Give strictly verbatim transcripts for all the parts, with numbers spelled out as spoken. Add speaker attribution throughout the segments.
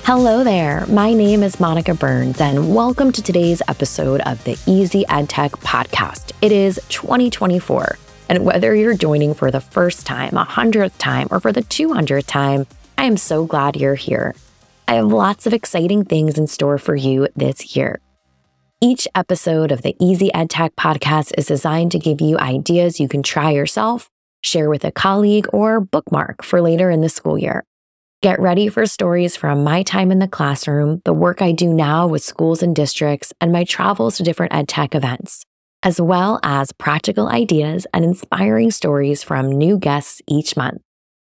Speaker 1: Hello there, my name is Monica Burns, and welcome to today's episode of the Easy EdTech podcast. It is twenty twenty-four, and whether you're joining for the first time, a hundredth time, or for the two hundredth time, I am so glad you're here. I have lots of exciting things in store for you this year. Each episode of the Easy EdTech podcast is designed to give you ideas you can try yourself, share with a colleague, or bookmark for later in the school year. Get ready for stories from my time in the classroom, the work I do now with schools and districts, and my travels to different EdTech events, as well as practical ideas and inspiring stories from new guests each month.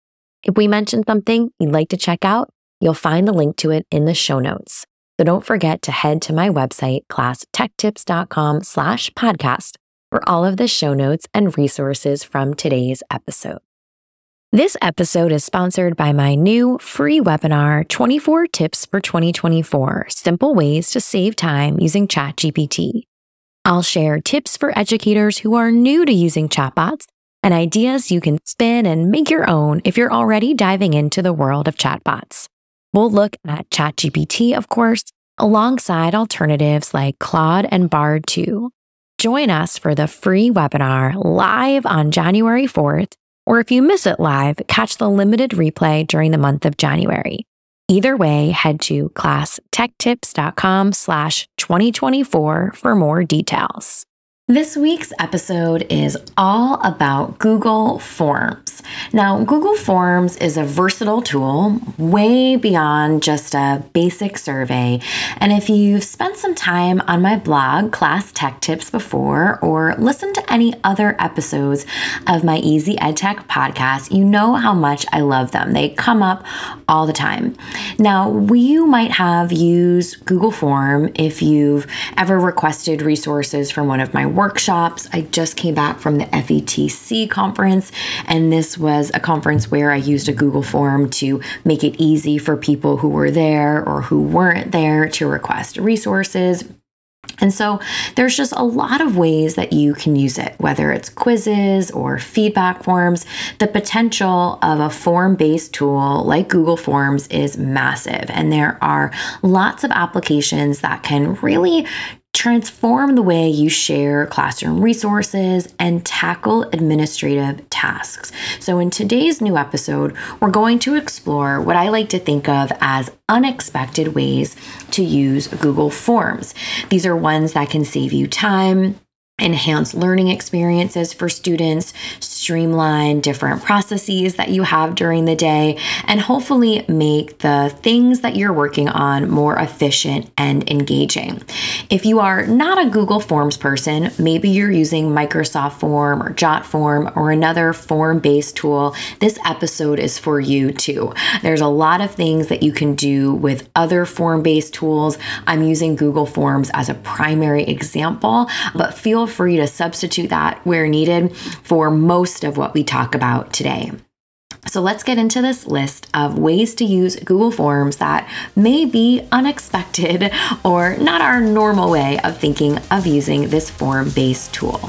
Speaker 1: If we mention something you'd like to check out, you'll find the link to it in the show notes. So don't forget to head to my website, classtechtips.com slash podcast, for all of the show notes and resources from today's episode. This episode is sponsored by my new free webinar, twenty-four Tips for twenty twenty-four, Simple Ways to Save Time Using ChatGPT. I'll share tips for educators who are new to using chatbots and ideas you can spin and make your own if you're already diving into the world of chatbots. We'll look at ChatGPT, of course, alongside alternatives like Claude and Bard two. Join us for the free webinar live on January fourth, or if you miss it live, catch the limited replay during the month of January. Either way, head to classtechtips.com slash 2024 for more details. This week's episode is all about Google Forms. Now, Google Forms is a versatile tool way beyond just a basic survey. And if you've spent some time on my blog, Class Tech Tips, before, or listened to any other episodes of my Easy EdTech podcast, you know how much I love them. They come up all the time. Now, you might have used Google Form if you've ever requested resources from one of my workshops. I just came back from the F E T C conference, and this was a conference where I used a Google form to make it easy for people who were there or who weren't there to request resources. And so there's just a lot of ways that you can use it, whether it's quizzes or feedback forms. The potential of a form-based tool like Google Forms is massive, and there are lots of applications that can really transform the way you share classroom resources and tackle administrative tasks. So in today's new episode, we're going to explore what I like to think of as unexpected ways to use Google Forms. These are ones that can save you time, enhance learning experiences for students, streamline different processes that you have during the day, and hopefully make the things that you're working on more efficient and engaging. If you are not a Google Forms person, maybe you're using Microsoft Form or JotForm or another form-based tool, this episode is for you too. There's a lot of things that you can do with other form-based tools. I'm using Google Forms as a primary example, but feel free to substitute that where needed for most of what we talk about today. So let's get into this list of ways to use Google Forms that may be unexpected or not our normal way of thinking of using this form-based tool.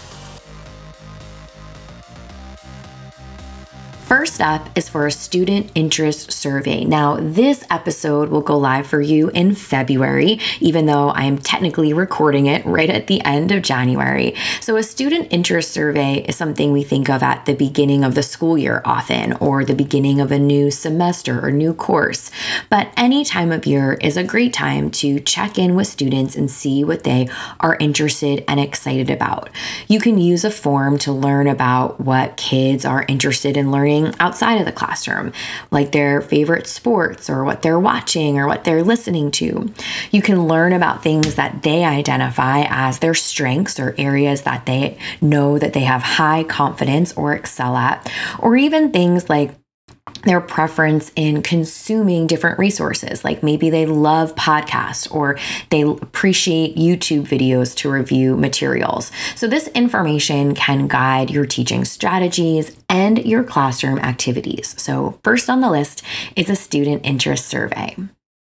Speaker 1: First up is for a student interest survey. Now, this episode will go live for you in February, even though I am technically recording it right at the end of January. So a student interest survey is something we think of at the beginning of the school year often, or the beginning of a new semester or new course. But any time of year is a great time to check in with students and see what they are interested and excited about. You can use a form to learn about what kids are interested in learning outside of the classroom, like their favorite sports or what they're watching or what they're listening to. You can learn about things that they identify as their strengths or areas that they know that they have high confidence or excel at, or even things like their preference in consuming different resources, like maybe they love podcasts or they appreciate YouTube videos to review materials. So this information can guide your teaching strategies and your classroom activities. So first on the list is a student interest survey.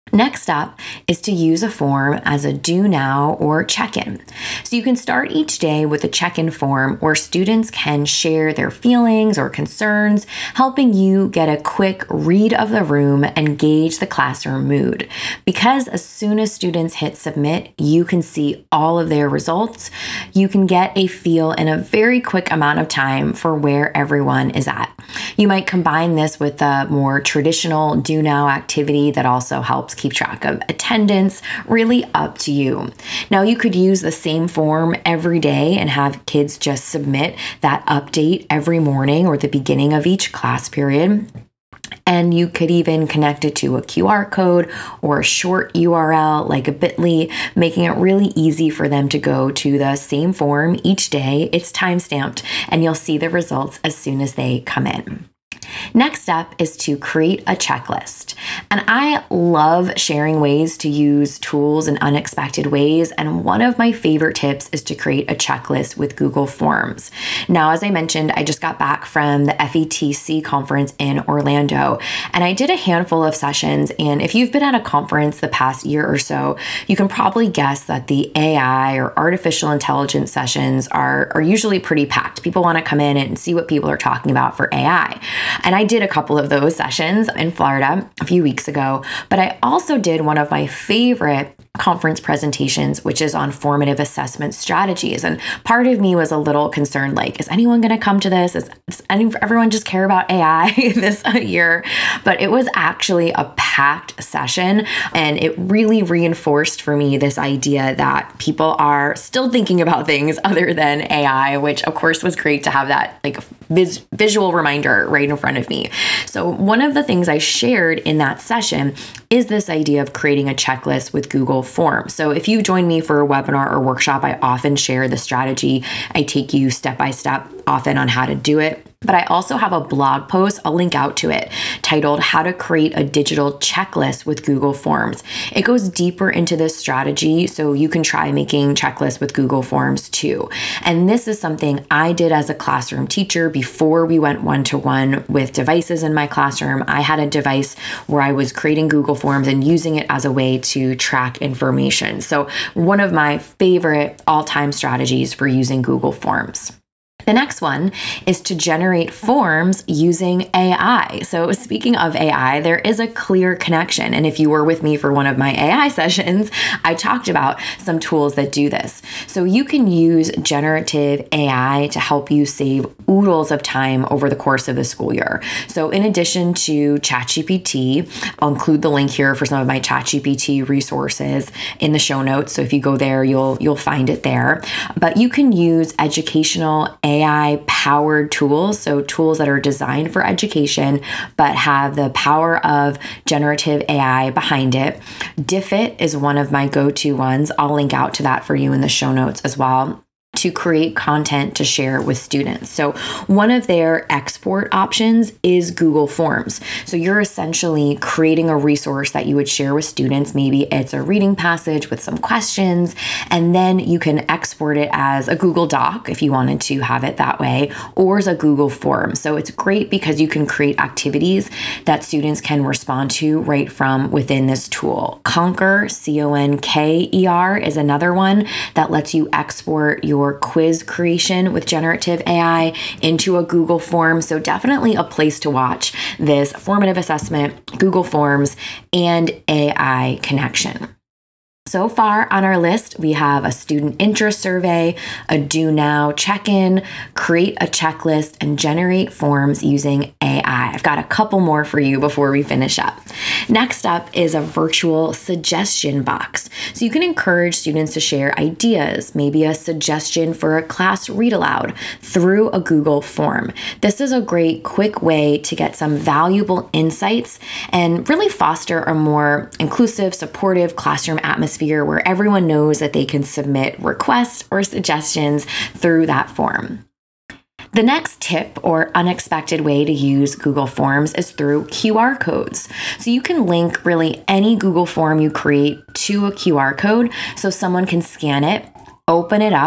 Speaker 1: Next up is to use a form as a do now or check-in. So you can start each day with a check-in form where students can share their feelings or concerns, helping you get a quick read of the room and gauge the classroom mood. Because as soon as students hit submit, you can see all of their results. You can get a feel in a very quick amount of time for where everyone is at. You might combine this with a more traditional do now activity that also helps keep track of attendance, really up to you. Now, you could use the same form every day and have kids just submit that update every morning or the beginning of each class period. And you could even connect it to a Q R code or a short U R L like a bit dot L Y, making it really easy for them to go to the same form each day. It's time-stamped, and you'll see the results as soon as they come in. Next up is to create a checklist. And I love sharing ways to use tools in unexpected ways. And one of my favorite tips is to create a checklist with Google Forms. Now, as I mentioned, I just got back from the F E T C conference in Orlando, and I did a handful of sessions. And if you've been at a conference the past year or so, you can probably guess that the A I or artificial intelligence sessions are, are usually pretty packed. People want to come in and see what people are talking about for A I. And I did a couple of those sessions in Florida a few weeks ago, but I also did one of my favorite conference presentations, which is on formative assessment strategies. And part of me was a little concerned, like, is anyone going to come to this? Is, does any, everyone just care about A I this year? But it was actually a packed session, and it really reinforced for me this idea that people are still thinking about things other than A I, which of course was great to have that like vis- visual reminder right in front of me. So one of the things I shared in that session is this idea of creating a checklist with Google Forms. So if you join me for a webinar or workshop, I often share the strategy. I take you step by step often on how to do it. But I also have a blog post, I'll link out to it, titled How to Create a Digital Checklist with Google Forms. It goes deeper into this strategy, so you can try making checklists with Google Forms too. And this is something I did as a classroom teacher before we went one-to-one with devices in my classroom. I had a device where I was creating Google Forms and using it as a way to track information. So one of my favorite all-time strategies for using Google Forms. The next one is to generate forms using A I. So speaking of A I, there is a clear connection. And if you were with me for one of my A I sessions, I talked about some tools that do this. So you can use generative A I to help you save oodles of time over the course of the school year. So in addition to ChatGPT, I'll include the link here for some of my ChatGPT resources in the show notes. So if you go there, you'll you'll find it there. But you can use educational A I powered tools, so tools that are designed for education but have the power of generative A I behind it. Diffit is one of my go-to ones. I'll link out to that for you in the show notes as well, to create content to share with students. So one of their export options is Google Forms. So you're essentially creating a resource that you would share with students. Maybe it's a reading passage with some questions, and then you can export it as a Google Doc if you wanted to have it that way, or as a Google Form. So it's great because you can create activities that students can respond to right from within this tool. Conker, C O N K E R, is another one that lets you export your quiz creation with generative A I into a Google Form. So definitely a place to watch this formative assessment, Google Forms, and A I connection. So far on our list, we have a student interest survey, a do now check-in, create a checklist, and generate forms using A I. I've got a couple more for you before we finish up. Next up is a virtual suggestion box. So you can encourage students to share ideas, maybe a suggestion for a class read aloud through a Google form. This is a great quick way to get some valuable insights and really foster a more inclusive, supportive classroom atmosphere where everyone knows that they can submit requests or suggestions through that form. The next tip or unexpected way to use Google Forms is through Q R codes. So you can link really any Google form you create to a Q R code so someone can scan it, open it up,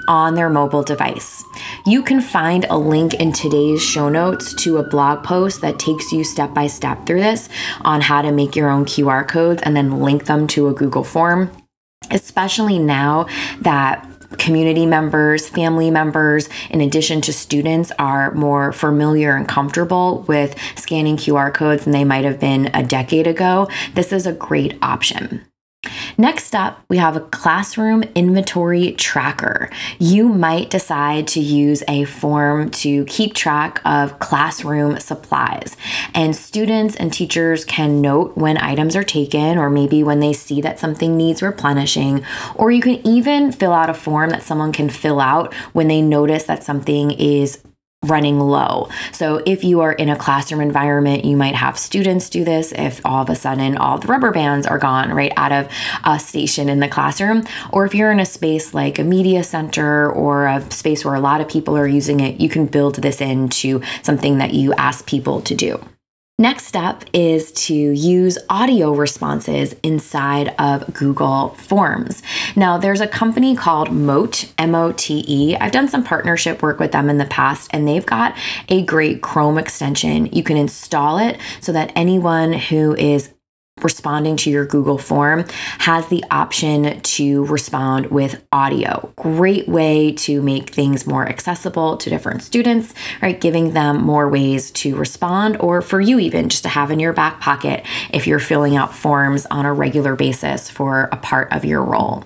Speaker 1: on their mobile device. You can find a link in today's show notes to a blog post that takes you step by step through this on how to make your own Q R codes and then link them to a Google form, especially now that community members, family members, in addition to students, are more familiar and comfortable with scanning Q R codes than they might have been a decade ago. This is a great option. Next up, we have a classroom inventory tracker. You might decide to use a form to keep track of classroom supplies, and students and teachers can note when items are taken, or maybe when they see that something needs replenishing, or you can even fill out a form that someone can fill out when they notice that something is running low. So if you are in a classroom environment, you might have students do this if all of a sudden all the rubber bands are gone right out of a station in the classroom. Or if you're in a space like a media center or a space where a lot of people are using it, you can build this into something that you ask people to do. Next step is to use audio responses inside of Google Forms. Now, there's a company called Mote, M O T E. I've done some partnership work with them in the past, and they've got a great Chrome extension. You can install it so that anyone who is responding to your Google form has the option to respond with audio. Great way to make things more accessible to different students, right? Giving them more ways to respond, or for you even just to have in your back pocket if you're filling out forms on a regular basis for a part of your role.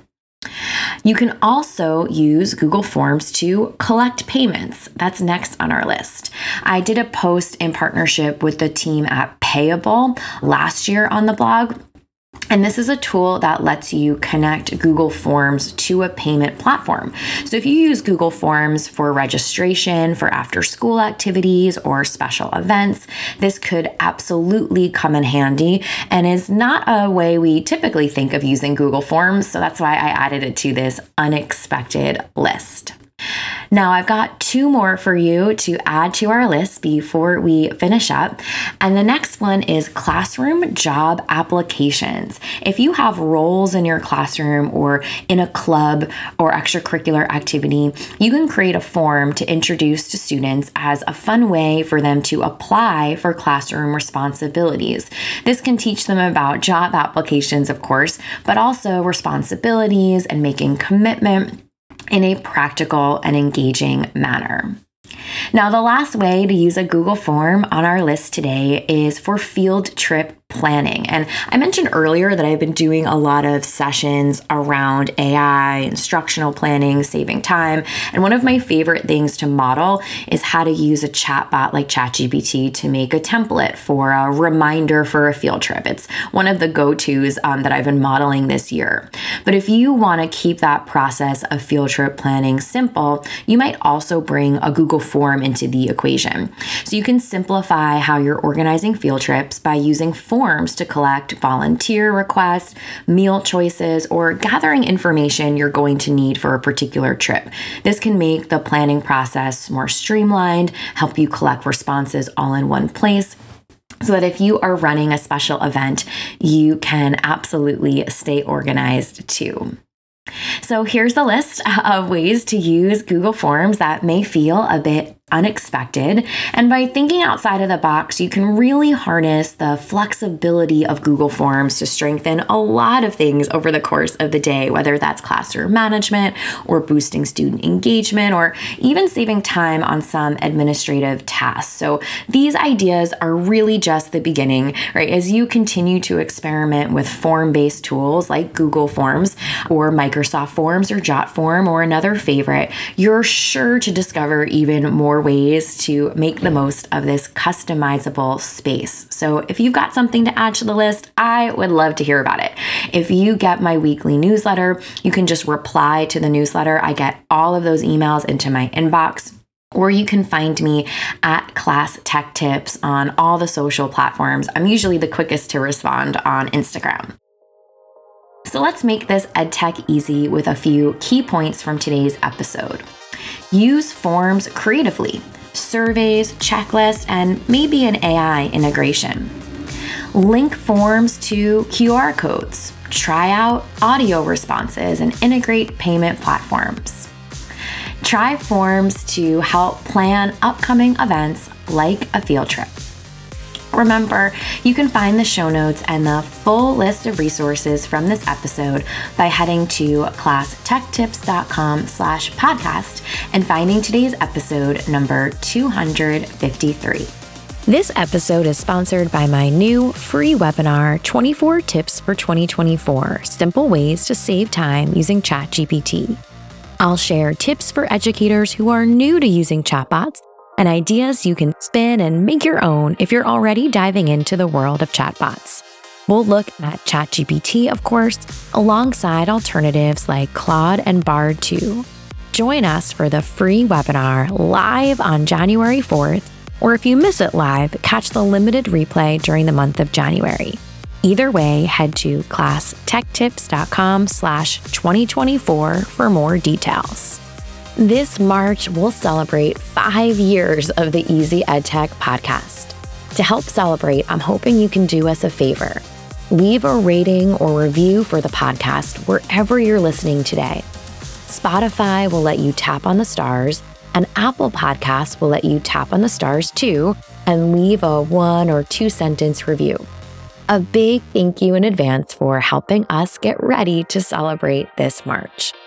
Speaker 1: You can also use Google Forms to collect payments. That's next on our list. I did a post in partnership with the team at Payable last year on the blog. And this is a tool that lets you connect Google Forms to a payment platform. So if you use Google Forms for registration for after-school activities or special events, this could absolutely come in handy and is not a way we typically think of using Google Forms. So that's why I added it to this unexpected list. Now, I've got two more for you to add to our list before we finish up. And the next one is classroom job applications. If you have roles in your classroom or in a club or extracurricular activity, you can create a form to introduce to students as a fun way for them to apply for classroom responsibilities. This can teach them about job applications, of course, but also responsibilities and making commitment in a practical and engaging manner. Now, the last way to use a Google form on our list today is for field trip planning. And I mentioned earlier that I've been doing a lot of sessions around A I, instructional planning, saving time. And one of my favorite things to model is how to use a chatbot like ChatGPT to make a template for a reminder for a field trip. It's one of the go-tos um, that I've been modeling this year. But if you want to keep that process of field trip planning simple, you might also bring a Google form into the equation. So you can simplify how you're organizing field trips by using forms to collect volunteer requests, meal choices, or gathering information you're going to need for a particular trip. This can make the planning process more streamlined, help you collect responses all in one place, so that if you are running a special event, you can absolutely stay organized too. So here's the list of ways to use Google Forms that may feel a bit unexpected. And by thinking outside of the box, you can really harness the flexibility of Google Forms to strengthen a lot of things over the course of the day, whether that's classroom management or boosting student engagement or even saving time on some administrative tasks. So these ideas are really just the beginning, right? As you continue to experiment with form-based tools like Google Forms or Microsoft Forms or JotForm or another favorite, you're sure to discover even more ways to make the most of this customizable space. So if you've got something to add to the list, I would love to hear about it. If you get my weekly newsletter, you can just reply to the newsletter. I get all of those emails into my inbox. Or you can find me at Class Tech Tips on all the social platforms. I'm usually the quickest to respond on Instagram. So let's make this EdTech easy with a few key points from today's episode. Use forms creatively, surveys, checklists, and maybe an A I integration. Link forms to Q R codes, try out audio responses, and integrate payment platforms. Try forms to help plan upcoming events like a field trip. Remember, you can find the show notes and the full list of resources from this episode by heading to classtechtips.com slash podcast and finding today's episode number two hundred fifty-three. This episode is sponsored by my new free webinar, twenty-four Tips for twenty twenty-four, Simple Ways to Save Time Using ChatGPT. I'll share tips for educators who are new to using chatbots and ideas you can spin and make your own if you're already diving into the world of chatbots. We'll look at ChatGPT, of course, alongside alternatives like Claude and Bard two. Join us for the free webinar live on January fourth, or if you miss it live, catch the limited replay during the month of January. Either way, head to classtechtips.com slash 2024 for more details. This March, we'll celebrate five years of the Easy EdTech podcast. To help celebrate, I'm hoping you can do us a favor. Leave a rating or review for the podcast wherever you're listening today. Spotify will let you tap on the stars, and Apple Podcasts will let you tap on the stars too and leave a one or two sentence review. A big thank you in advance for helping us get ready to celebrate this March.